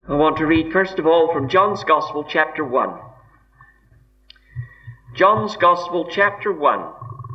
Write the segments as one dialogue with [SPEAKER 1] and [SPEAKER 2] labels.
[SPEAKER 1] I want to read first of all from John's Gospel, chapter 1. John's Gospel, chapter 1.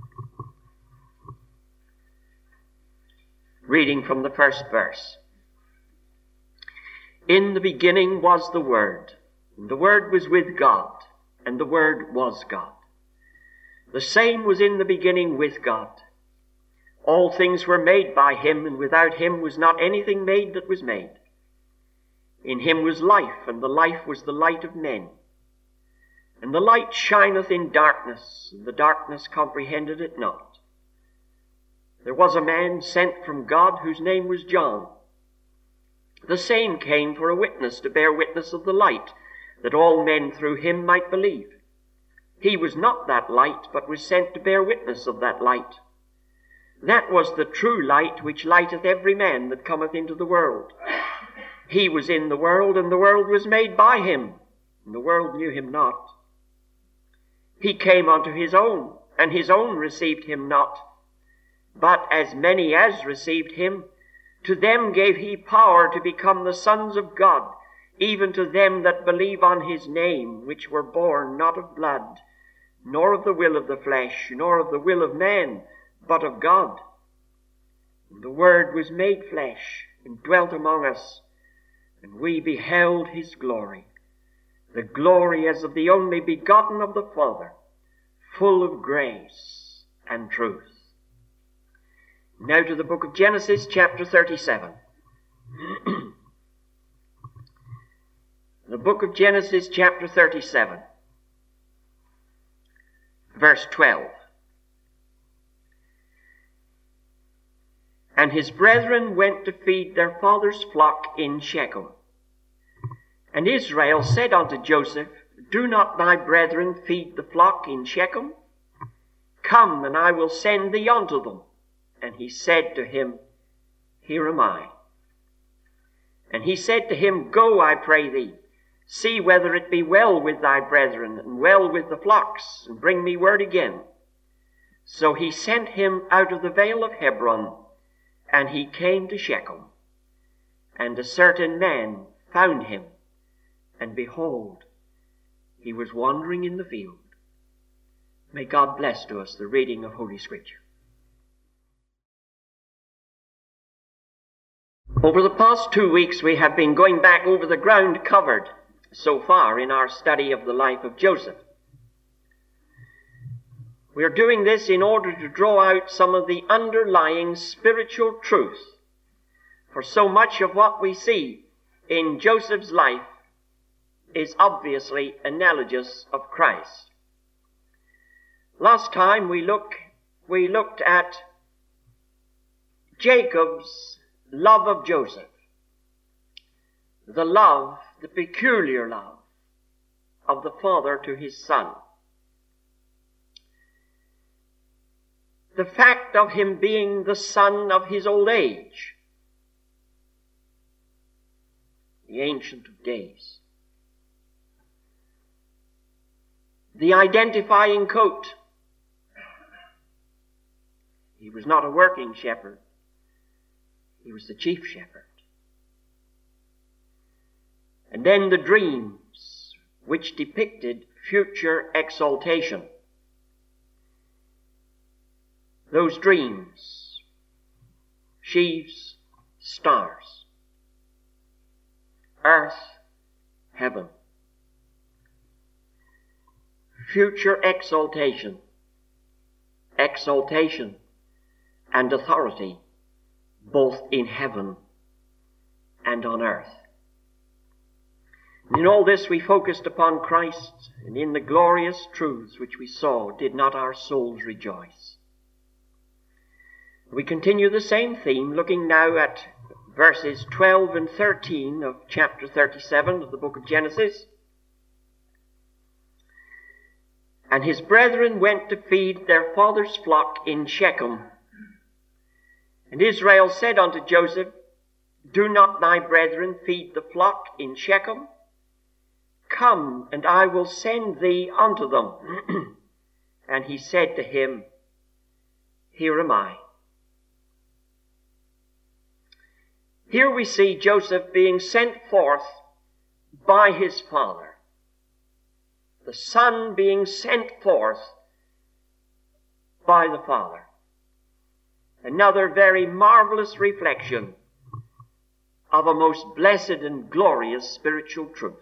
[SPEAKER 1] Reading from the first verse. In the beginning was the Word, and the Word was with God, and the Word was God. The same was in the beginning with God. All things were made by him, and without him was not anything made that was made. In him was life, and the life was the light of men. And the light shineth in darkness, and the darkness comprehended it not. There was a man sent from God, whose name was John. The same came for a witness, to bear witness of the light, that all men through him might believe. He was not that light, but was sent to bear witness of that light. That was the true light, which lighteth every man that cometh into the world. He was in the world, and the world was made by him, and the world knew him not. He came unto his own, and his own received him not. But as many as received him, to them gave he power to become the sons of God, even to them that believe on his name, which were born not of blood, nor of the will of the flesh, nor of the will of man, but of God. And the Word was made flesh, and dwelt among us, and we beheld his glory, the glory as of the only begotten of the Father, full of grace and truth. Now to the book of Genesis, chapter 37. The book of Genesis, chapter 37, verse 12. And his brethren went to feed their father's flock in Shechem. And Israel said unto Joseph, Do not thy brethren feed the flock in Shechem? Come, and I will send thee unto them. And he said to him, Here am I. And he said to him, Go, I pray thee, see whether it be well with thy brethren, and well with the flocks, and bring me word again. So he sent him out of the vale of Hebron, and he came to Shechem. And a certain man found him, and behold, he was wandering in the field. May God bless to us the reading of Holy Scripture. Over the past 2 weeks, we have been going back over the ground covered so far in our study of the life of Joseph. We are doing this in order to draw out some of the underlying spiritual truth. For so much of what we see in Joseph's life is obviously analogous of Christ. Last time we looked at Jacob's love of Joseph. The peculiar love of the father to his son. The fact of him being the son of his old age, the Ancient of Days. The identifying coat. He was not a working shepherd. He was the chief shepherd. And then the dreams, which depicted future exaltation. Those dreams, sheaves, stars, earth, heaven. Future exaltation and authority, both in heaven and on earth. And in all this we focused upon Christ, and in the glorious truths which we saw, did not our souls rejoice? We continue the same theme, looking now at verses 12 and 13 of chapter 37 of the book of Genesis. And his brethren went to feed their father's flock in Shechem. And Israel said unto Joseph, Do not thy brethren feed the flock in Shechem? Come, and I will send thee unto them. And he said to him, Here am I. Here we see Joseph being sent forth by his Father. The Son being sent forth by the Father. Another very marvelous reflection of a most blessed and glorious spiritual truth.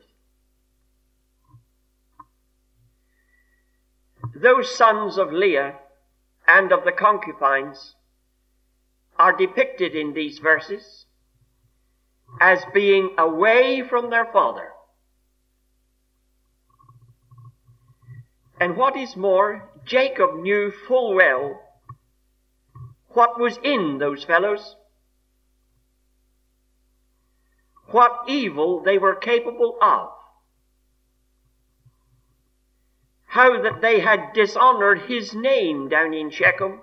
[SPEAKER 1] Those sons of Leah and of the concubines are depicted in these verses as being away from their father. And what is more, Jacob knew full well what was in those fellows, what evil they were capable of, how that they had dishonored his name down in Shechem.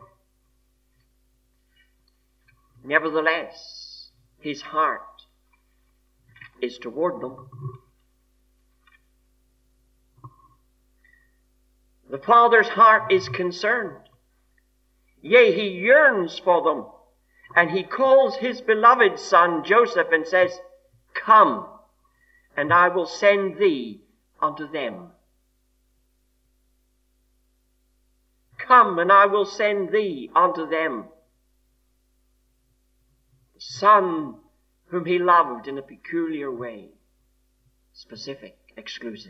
[SPEAKER 1] Nevertheless, his heart is toward them. The Father's heart is concerned. Yea, he yearns for them. And he calls his beloved son Joseph and says, "Come, and I will send thee unto them." Come, and I will send thee unto them. The son whom he loved in a peculiar way, specific, exclusive.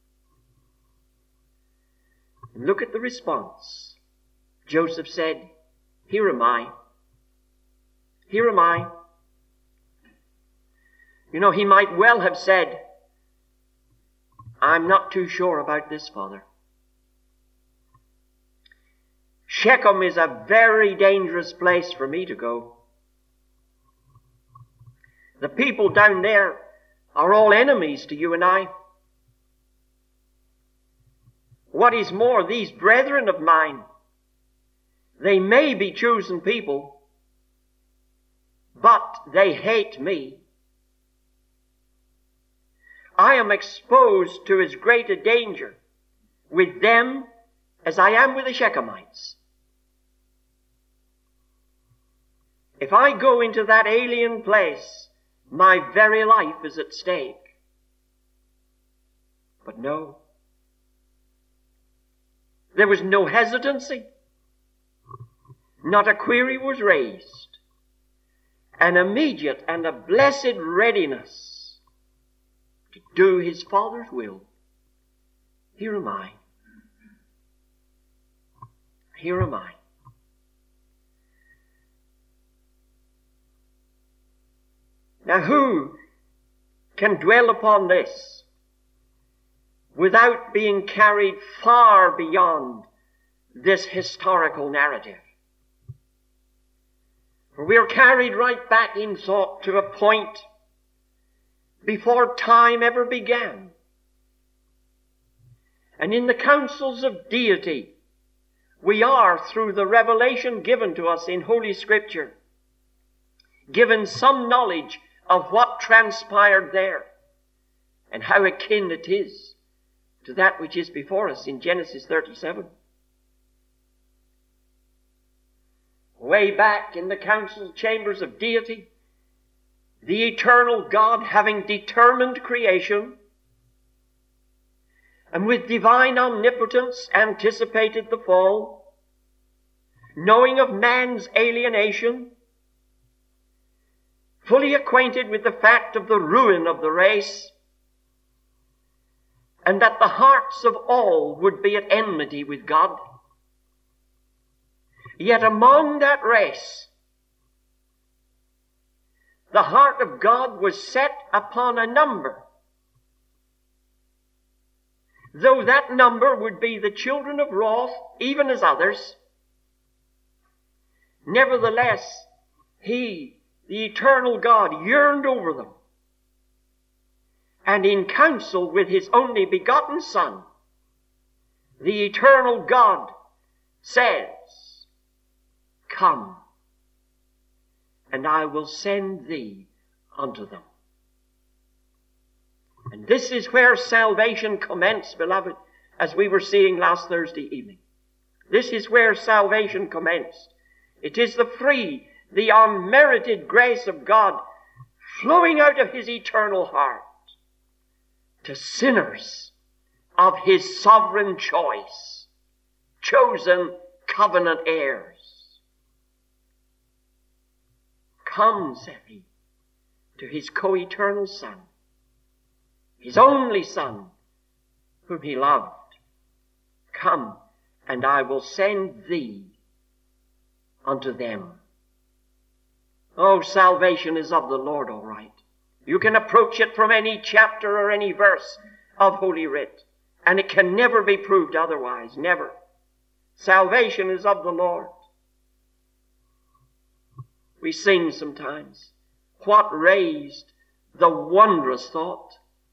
[SPEAKER 1] And look at the response. Joseph said, "Here am I. Here am I." You know, he might well have said, "I'm not too sure about this, Father. Shechem is a very dangerous place for me to go. The people down there are all enemies to you and I. What is more, these brethren of mine, they may be chosen people, but they hate me. I am exposed to as great a danger with them as I am with the Shechemites. If I go into that alien place, my very life is at stake." But no. There was no hesitancy. Not a query was raised. An immediate and a blessed readiness to do his Father's will. Here am I. Here am I. Now, who can dwell upon this without being carried far beyond this historical narrative? For we are carried right back in thought to a point before time ever began. And in the counsels of deity, we are, through the revelation given to us in Holy Scripture, given some knowledge of what transpired there and how akin it is to that which is before us in Genesis 37. Way back in the council chambers of deity, the eternal God, having determined creation, and with divine omnipotence anticipated the fall, knowing of man's alienation, fully acquainted with the fact of the ruin of the race, and that the hearts of all would be at enmity with God. Yet among that race, the heart of God was set upon a number. Though that number would be the children of wrath, even as others, nevertheless, he, the eternal God, yearned over them. And in counsel with his only begotten Son, the eternal God says, "Come, and I will send thee unto them." And this is where salvation commenced, beloved, as we were seeing last Thursday evening. This is where salvation commenced. It is the free, the unmerited grace of God flowing out of his eternal heart to sinners of his sovereign choice, chosen covenant heirs. Come, said he, to his co-eternal Son, his only Son, whom he loved. Come, and I will send thee unto them. Oh, salvation is of the Lord, all right. You can approach it from any chapter or any verse of Holy Writ, and it can never be proved otherwise, never. Salvation is of the Lord. We sing sometimes, what raised the wondrous thought?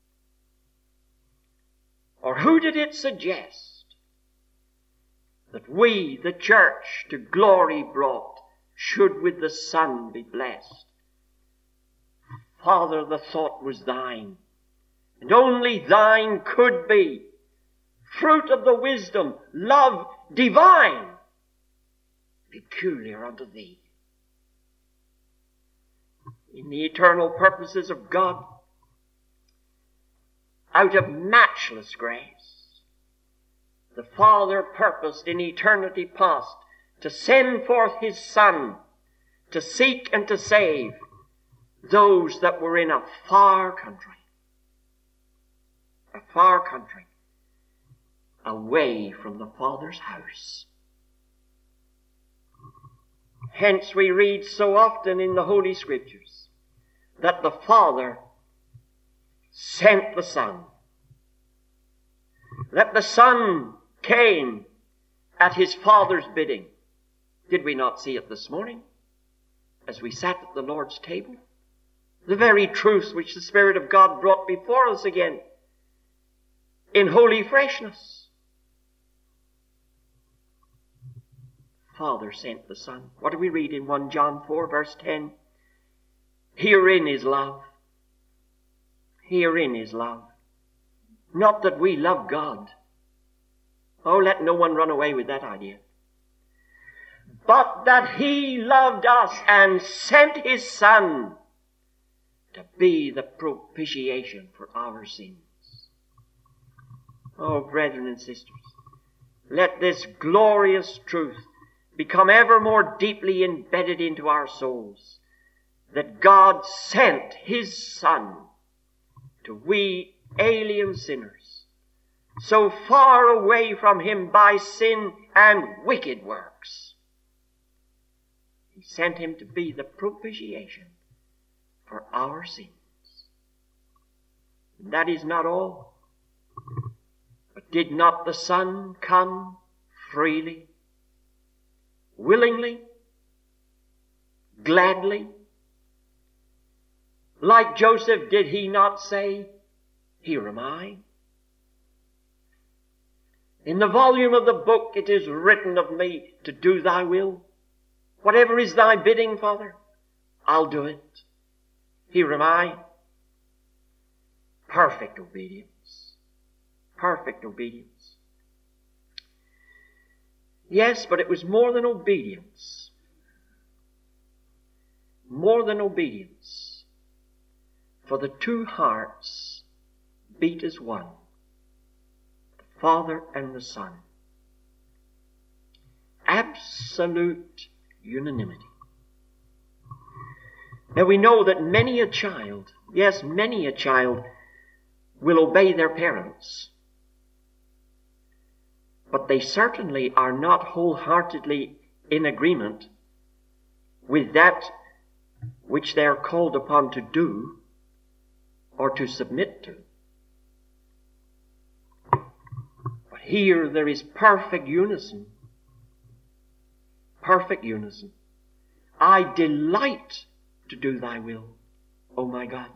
[SPEAKER 1] Or who did it suggest that we, the church, to glory brought, should with the Son be blessed? Father, the thought was thine, and only thine could be, fruit of the wisdom, love divine, peculiar unto thee. In the eternal purposes of God, out of matchless grace, the Father purposed in eternity past to send forth his Son to seek and to save those that were in a far country, away from the Father's house. Hence we read so often in the Holy Scriptures that the Father sent the Son, that the Son came at his Father's bidding. Did we not see it this morning as we sat at the Lord's table? The very truth which the Spirit of God brought before us again in holy freshness. Father sent the Son. What do we read in 1 John 4 verse 10? Herein is love. Herein is love. Not that we love God. Oh, let no one run away with that idea. But that he loved us and sent his Son to be the propitiation for our sins. Oh, brethren and sisters, let this glorious truth become ever more deeply embedded into our souls, that God sent his Son to we alien sinners, so far away from him by sin and wicked works. He sent him to be the propitiation for our sins. And that is not all. But did not the Son come freely, willingly, gladly? Like Joseph, did he not say, "Here am I"? In the volume of the book it is written of me to do thy will. Whatever is thy bidding, Father, I'll do it. Here am I. Perfect obedience. Perfect obedience. Yes, but it was more than obedience. More than obedience. For the two hearts beat as one, the Father and the Son. Absolute unanimity. Now we know that many a child, yes, many a child will obey their parents. But they certainly are not wholeheartedly in agreement with that which they are called upon to do or to submit to. But here there is perfect unison. Perfect unison. I delight to do thy will, O my God.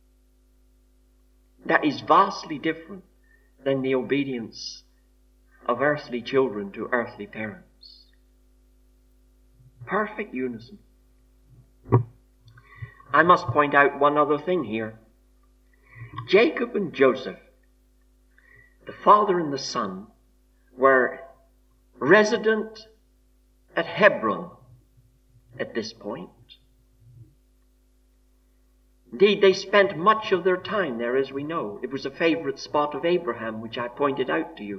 [SPEAKER 1] That is vastly different than the obedience of earthly children to earthly parents. Perfect unison. I must point out one other thing here. Jacob and Joseph, the father and the son, were resident at Hebron at this point. Indeed, they spent much of their time there, as we know. It was a favorite spot of Abraham, which I pointed out to you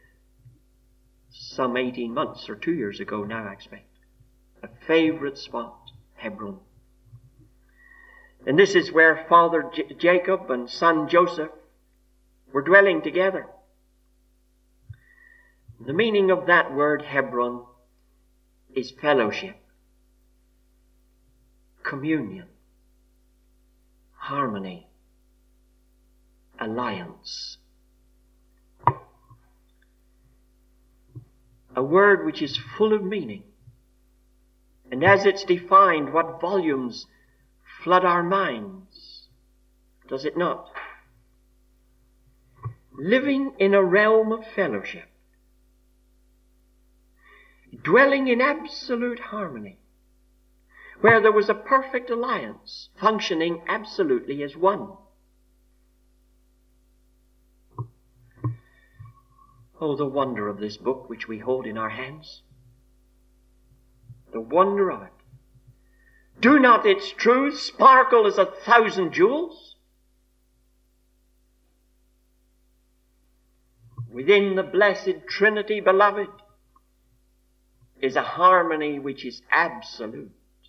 [SPEAKER 1] some 18 months or 2 years ago now, I expect. A favorite spot, Hebron. And this is where Father Jacob and son Joseph were dwelling together. The meaning of that word Hebron is fellowship, communion, harmony, alliance. A word which is full of meaning. And as it's defined, what volumes flood our minds, does it not? Living in a realm of fellowship, dwelling in absolute harmony, where there was a perfect alliance, functioning absolutely as one. Oh, the wonder of this book which we hold in our hands. The wonder of it. Do not its truths sparkle as 1,000 jewels? Within the blessed Trinity, beloved, is a harmony which is absolute.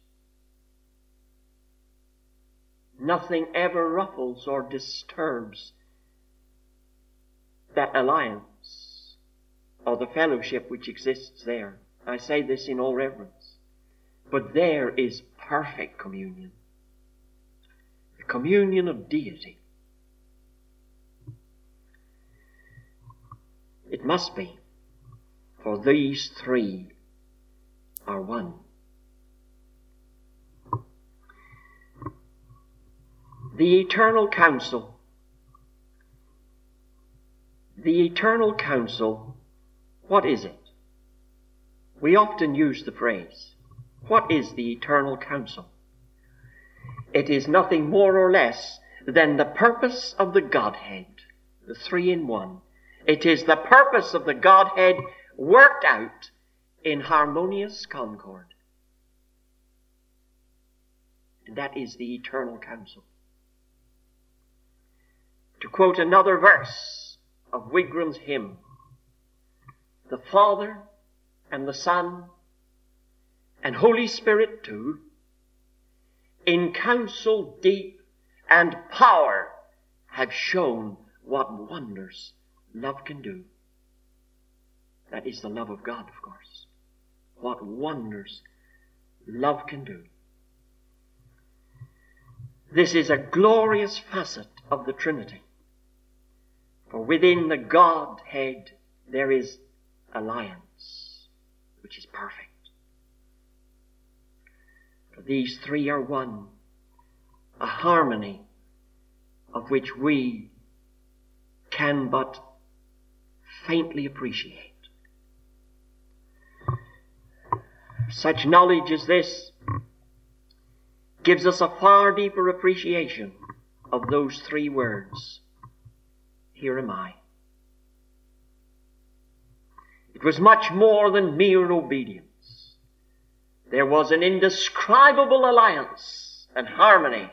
[SPEAKER 1] Nothing ever ruffles or disturbs that alliance or the fellowship which exists there. I say this in all reverence. But there is perfect communion. The communion of deity. It must be, for these three are one. The eternal counsel. The eternal counsel, what is it? We often use the phrase, what is the eternal counsel? It is nothing more or less than the purpose of the Godhead, the three in one. It is the purpose of the Godhead worked out in harmonious concord. And that is the eternal counsel. To quote another verse of Wigram's hymn, the Father and the Son and Holy Spirit too, in counsel deep and power, have shown what wonders love can do. That is the love of God, of course. What wonders love can do. This is a glorious facet of the Trinity. For within the Godhead there is alliance, which is perfect. For these three are one, a harmony of which we can but faintly appreciate. Such knowledge as this gives us a far deeper appreciation of those three words. Here am I. It was much more than mere obedience. There was an indescribable alliance and harmony,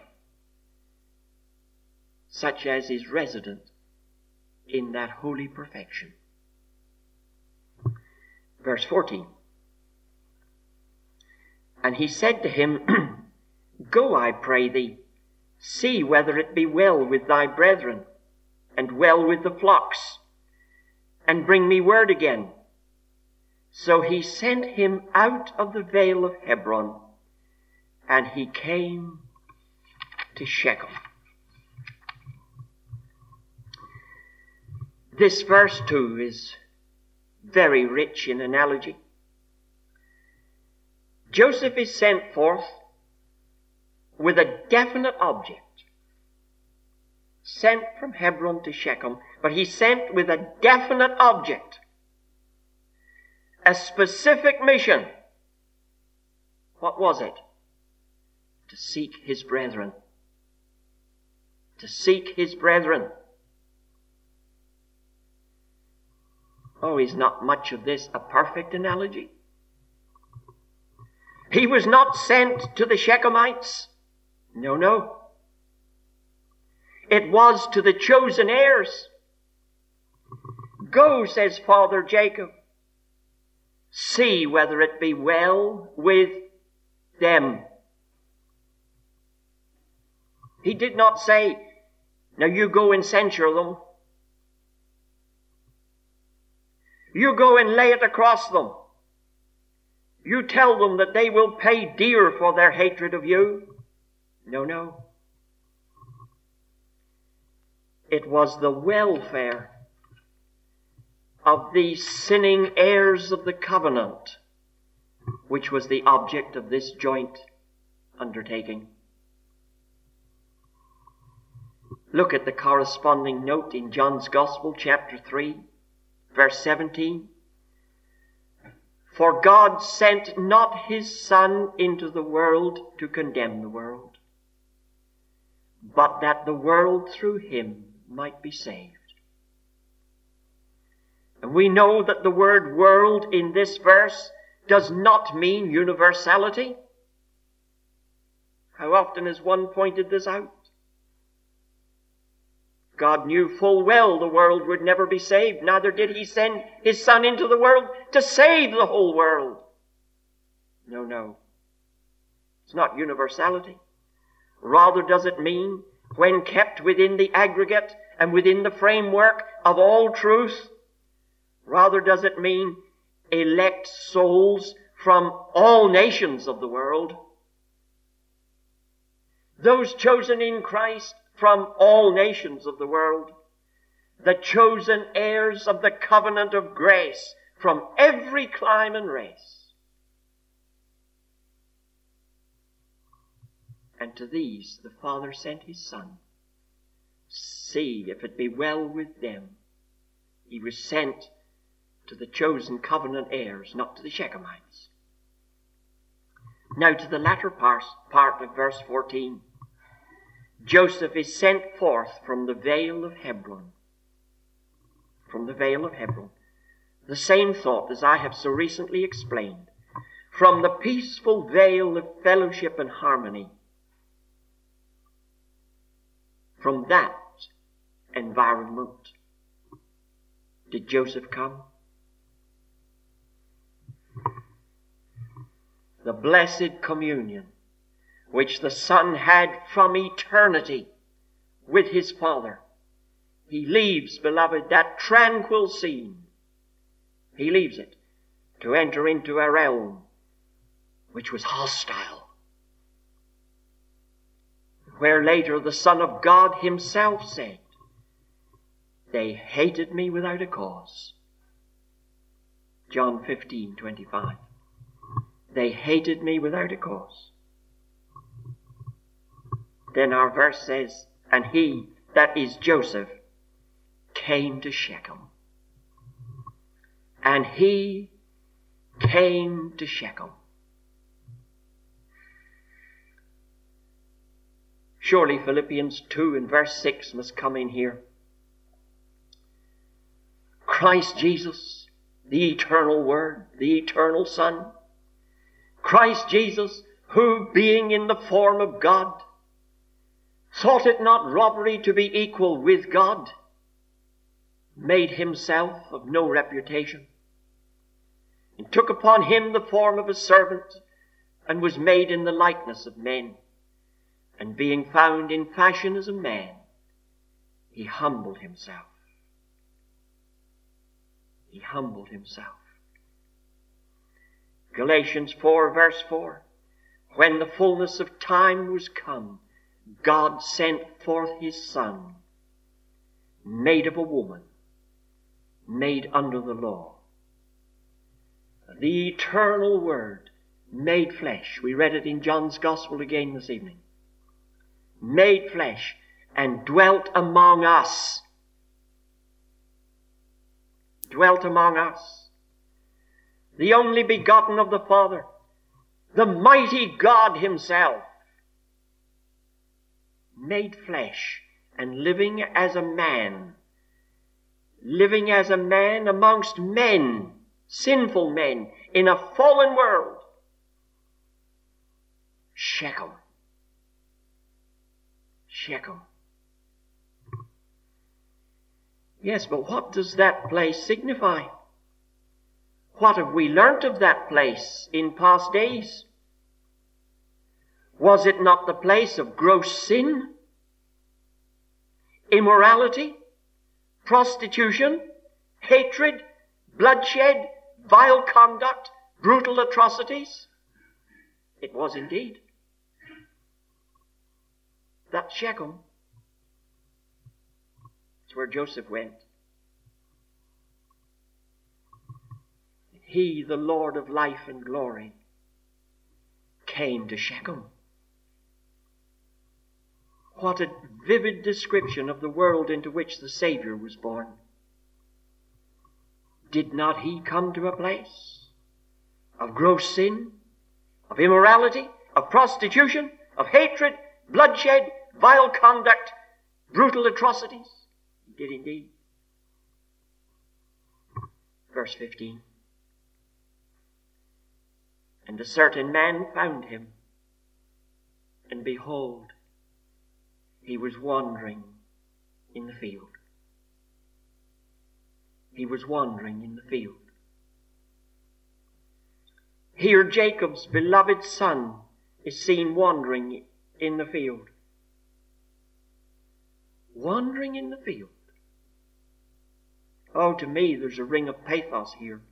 [SPEAKER 1] such as is resident in that holy perfection. Verse 14. And he said to him, Go, I pray thee, see whether it be well with thy brethren, and well with the flocks, and bring me word again. So he sent him out of the vale of Hebron, and he came to Shechem. This verse too is very rich in analogy. Joseph is sent forth with a definite object. Sent from Hebron to Shechem, but he's sent with a definite object. A specific mission. What was it? To seek his brethren. To seek his brethren. Oh, is not much of this a perfect analogy? He was not sent to the Shechemites. No. It was to the chosen heirs. Go, says Father Jacob, see whether it be well with them. He did not say, now you go and censure them. You go and lay it across them. You tell them that they will pay dear for their hatred of you. No. It was the welfare of these sinning heirs of the covenant which was the object of this joint undertaking. Look at the corresponding note in John's Gospel, chapter 3, verse 17. For God sent not his Son into the world to condemn the world, but that the world through him might be saved. And we know that the word world in this verse does not mean universality. How often has one pointed this out? God knew full well the world would never be saved. Neither did he send his Son into the world to save the whole world. No. It's not universality. Rather does it mean, when kept within the aggregate and within the framework of all truth, rather does it mean elect souls from all nations of the world. Those chosen in Christ from all nations of the world. The chosen heirs of the covenant of grace from every clime and race. And to these the Father sent his Son. See if it be well with them. He was sent to the chosen covenant heirs, not to the Shechemites. Now to the latter part of verse 14. Joseph is sent forth from the vale of Hebron. From the vale of Hebron. The same thought as I have so recently explained. From the peaceful vale of fellowship and harmony. From that environment did Joseph come. The blessed communion which the Son had from eternity with his Father. He leaves, beloved, that tranquil scene. He leaves it to enter into a realm which was hostile, where later the Son of God himself said, they hated me without a cause. John 15:25. They hated me without a cause. Then our verse says, and he, that is Joseph, came to Shechem. And he came to Shechem. Surely Philippians 2 and verse 6 must come in here. Christ Jesus, the eternal Word, the eternal Son. Christ Jesus, who being in the form of God, thought it not robbery to be equal with God, made himself of no reputation, and took upon him the form of a servant, and was made in the likeness of men. And being found in fashion as a man, he humbled himself. He humbled himself. Galatians 4 verse 4. When the fullness of time was come, God sent forth his Son, made of a woman, made under the law. The eternal Word made flesh. We read it in John's Gospel again this evening. Made flesh and dwelt among us. Dwelt among us. The only begotten of the Father, the mighty God himself, made flesh and living as a man amongst men, sinful men, in a fallen world. Shechem. Yes, but what does that place signify? What have we learnt of that place in past days? Was it not the place of gross sin, immorality, prostitution, hatred, bloodshed, vile conduct, brutal atrocities? It was indeed. That's Shechem. It's where Joseph went. He, the Lord of life and glory, came to Shechem. What a vivid description of the world into which the Savior was born. Did not he come to a place of gross sin, of immorality, of prostitution, of hatred, bloodshed, vile conduct, brutal atrocities? He did indeed. Verse 15. And a certain man found him, and behold, he was wandering in the field. He was wandering in the field. Here Jacob's beloved son is seen wandering in the field. Wandering in the field. Oh, to me there's a ring of pathos here.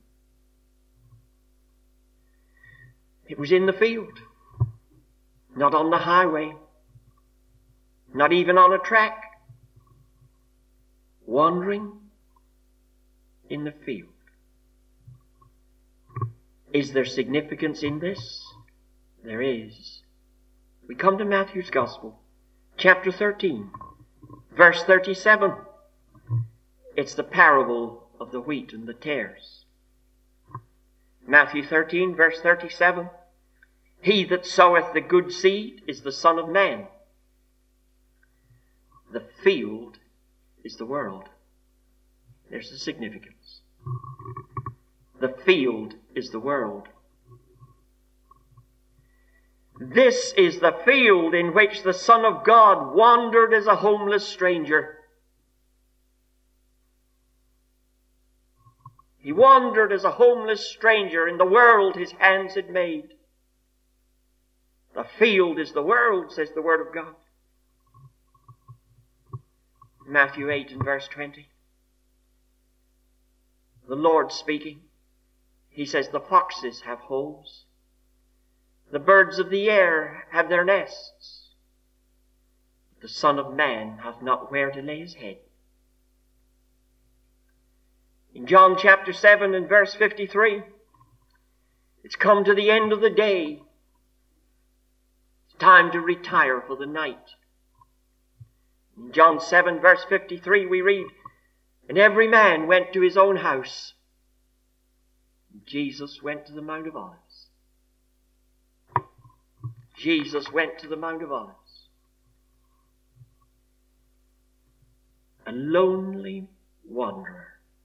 [SPEAKER 1] It was in the field, not on the highway, not even on a track. Wandering in the field. Is there significance in this? There is. We come to Matthew's Gospel, chapter 13, verse 37. It's the parable of the wheat and the tares. Matthew 13, verse 37. He that soweth the good seed is the Son of Man. The field is the world. There's the significance. The field is the world. This is the field in which the Son of God wandered as a homeless stranger. He wandered as a homeless stranger in the world his hands had made. The field is the world, says the Word of God. Matthew 8 and verse 20. The Lord speaking, He says, the foxes have holes. The birds of the air have their nests. The Son of Man hath not where to lay his head. In John chapter 7 and verse 53, it's come to the end of the day. It's time to retire for the night. In John 7 verse 53 we read, and every man went to his own house. Jesus went to the Mount of Olives. Jesus went to the Mount of Olives. A lonely wanderer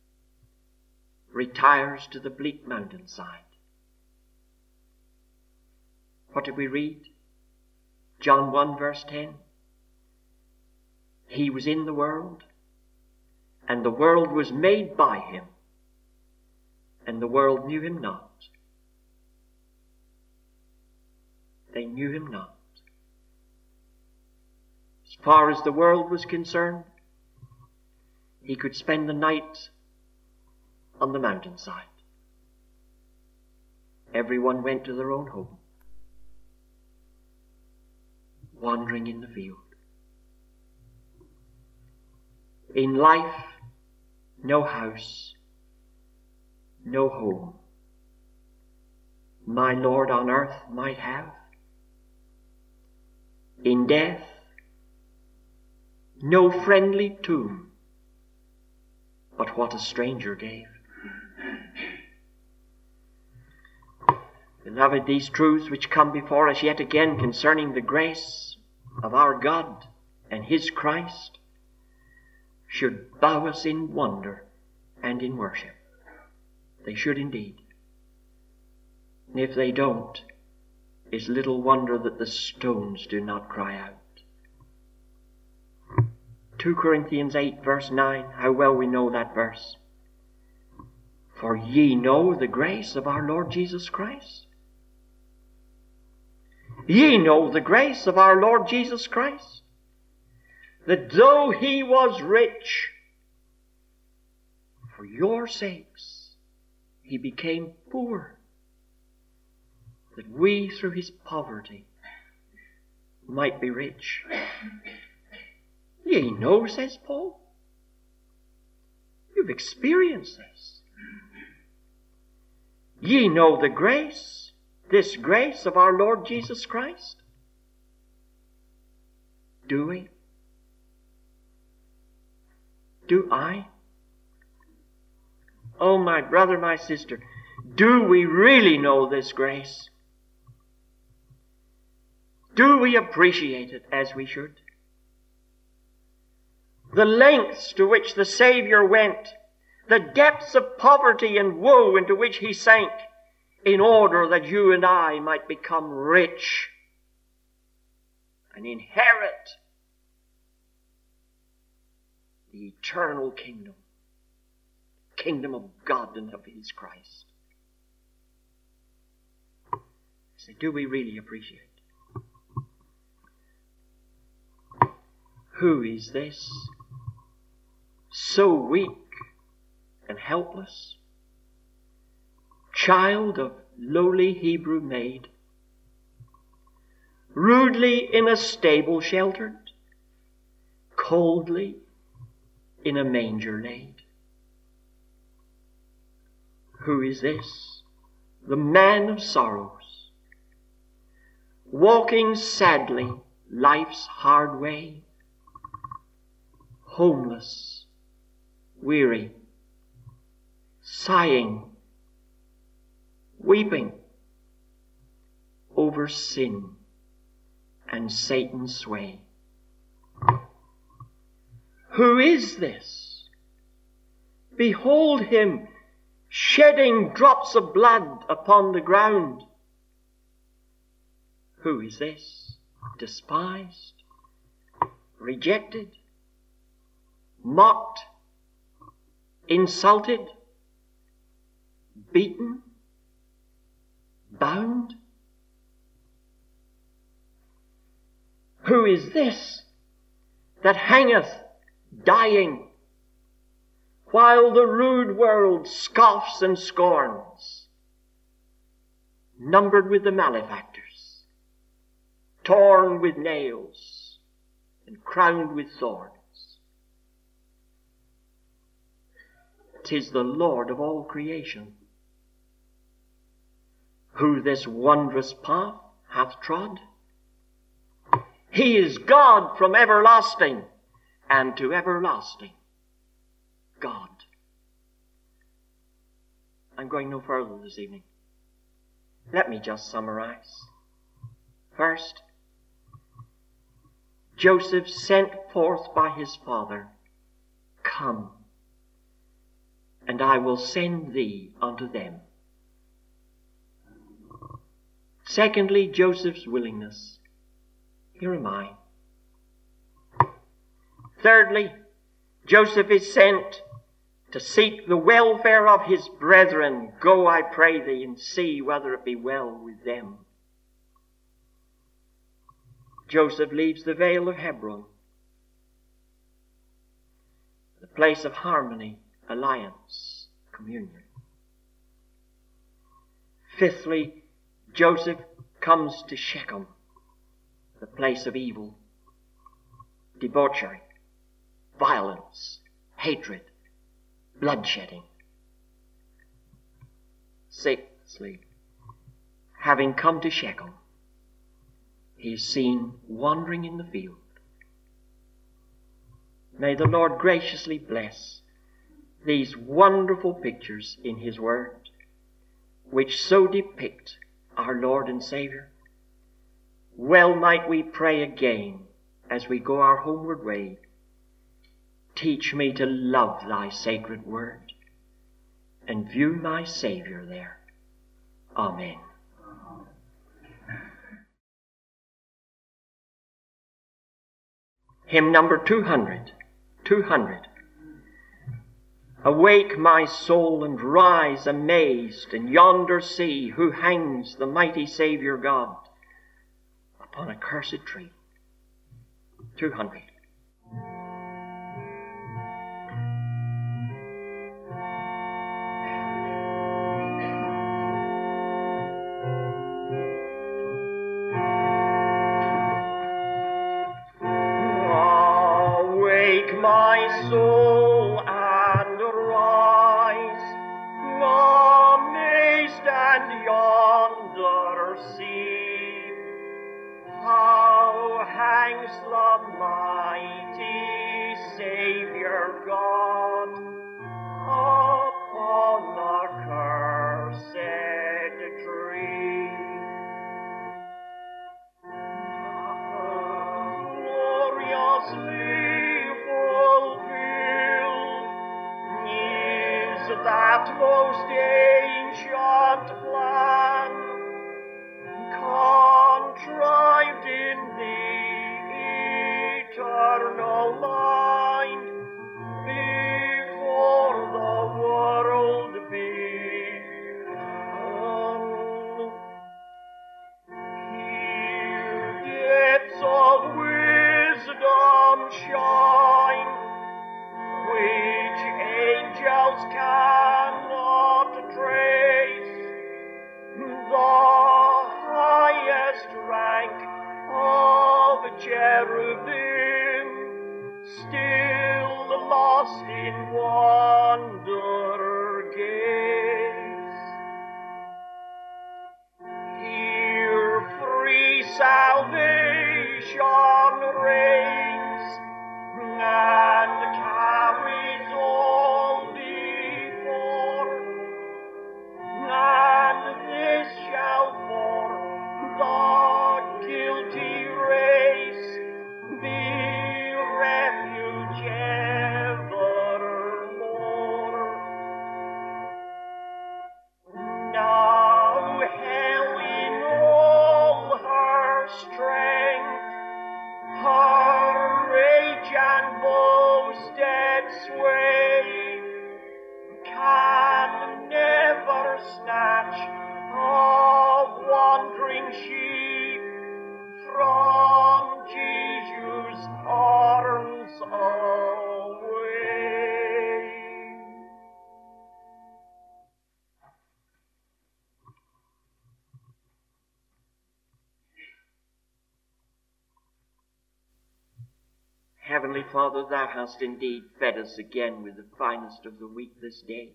[SPEAKER 1] retires to the bleak mountainside. What did we read? John 1 verse 10. He was in the world, and the world was made by him, and the world knew him not. They knew him not. As far as the world was concerned, he could spend the night on the mountainside. Everyone went to their own home, wandering in the field. In life, no house, no home. My Lord on earth might have. In death, no friendly tomb, but what a stranger gave. Beloved, these truths which come before us yet again concerning the grace of our God and His Christ should bow us in wonder and in worship. They should indeed. And if they don't, it's little wonder that the stones do not cry out. 2 Corinthians 8 verse 9, how well we know that verse. For ye know the grace of our Lord Jesus Christ. Ye know the grace of our Lord Jesus Christ, that though he was rich, for your sakes he became poor, that we through his poverty might be rich. Ye know, says Paul. You've experienced this. Ye know the grace, this grace of our Lord Jesus Christ. Do we? Do I? Oh, my brother, my sister, do we really know this grace? Do we appreciate it as we should? The lengths to which the Savior went, the depths of poverty and woe into which he sank, in order that you and I might become rich and inherit the eternal kingdom of God and of his Christ. So do we really appreciate it? Who is this? So weak and helpless, child of lowly Hebrew maid, rudely in a stable sheltered, coldly in a manger laid. Who is this? The man of sorrows, walking sadly life's hard way, homeless, weary, sighing, weeping over sin and Satan's sway. Who is this? Behold him shedding drops of blood upon the ground. Who is this? Despised, rejected, mocked, insulted, beaten, bound? Who is this that hangeth dying, while the rude world scoffs and scorns, numbered with the malefactors, torn with nails, and crowned with thorns? 'Tis the Lord of all creation, who this wondrous path hath trod. He is God from everlasting, and to everlasting God. I'm going no further this evening. Let me just summarize. First, Joseph sent forth by his father, Come, and I will send thee unto them. Secondly, Joseph's willingness. Here am I. Thirdly, Joseph is sent to seek the welfare of his brethren. Go, I pray thee, and see whether it be well with them. Joseph leaves the vale of Hebron, the place of harmony, alliance, communion. Fifthly, Joseph comes to Shechem, the place of evil, debauchery, violence, hatred, bloodshedding. Sixthly, having come to Shechem, he is seen wandering in the field. May the Lord graciously bless these wonderful pictures in his word, which so depict our Lord and Savior. Well might we pray again as we go our homeward way, teach me to love thy sacred word and view my Savior there. Amen. Hymn number 200. 200. Awake, my soul, and rise amazed, and yonder see who hangs the mighty Saviour God upon a cursed tree. 200. Awake, my soul, and rise, amazed, and yonder see how hangs the mighty Saviour God upon the cursed tree. Gloriously fulfilled is that most ancient plan, contrived in the eternal mind, before the world began. Here depths of wisdom shine, which angels cannot trace. The highest rank of cherubim, still lost in wonder gaze. Here free salvation reigns, and carries all before, and this shall for the guilty race be refuge evermore. Now hell in all her strength, her rage and boasted sway, can never snatch a wandering sheep from Jesus' arms away. Heavenly Father, Thou hast indeed fed us again with the finest of the wheat this day.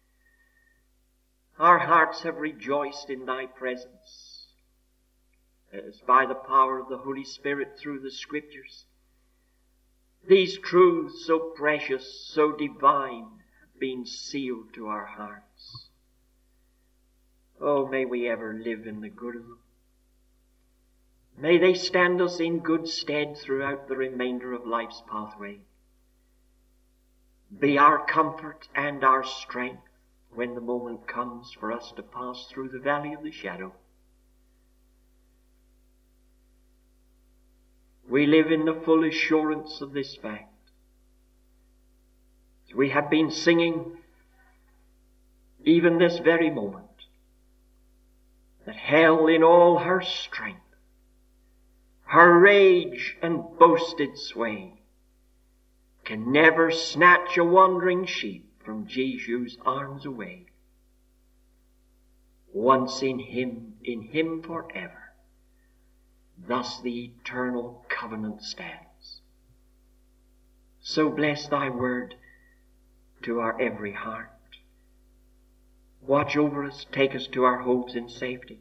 [SPEAKER 1] Our hearts have rejoiced in Thy presence, as by the power of the Holy Spirit through the Scriptures, these truths so precious, so divine, have been sealed to our hearts. Oh, may we ever live in the good of them. May they stand us in good stead throughout the remainder of life's pathway. Be our comfort and our strength when the moment comes for us to pass through the valley of the shadow. We live in the full assurance of this fact. As we have been singing, even this very moment, that hell in all her strength, her rage and boasted sway, can never snatch a wandering sheep from Jesus' arms away. Once in Him forever, thus the eternal covenant stands. So bless Thy word to our every heart. Watch over us, take us to our homes in safety.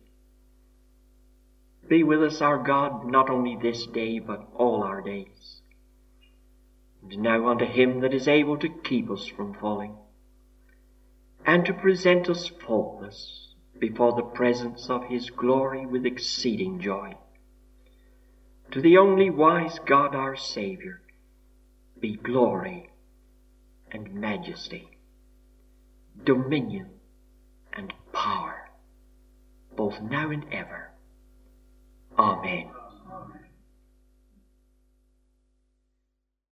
[SPEAKER 1] Be with us, our God, not only this day, but all our days. And now unto Him that is able to keep us from falling, and to present us faultless before the presence of His glory with exceeding joy. To the only wise God our Saviour be glory and majesty, dominion and power, both now and ever. Amen.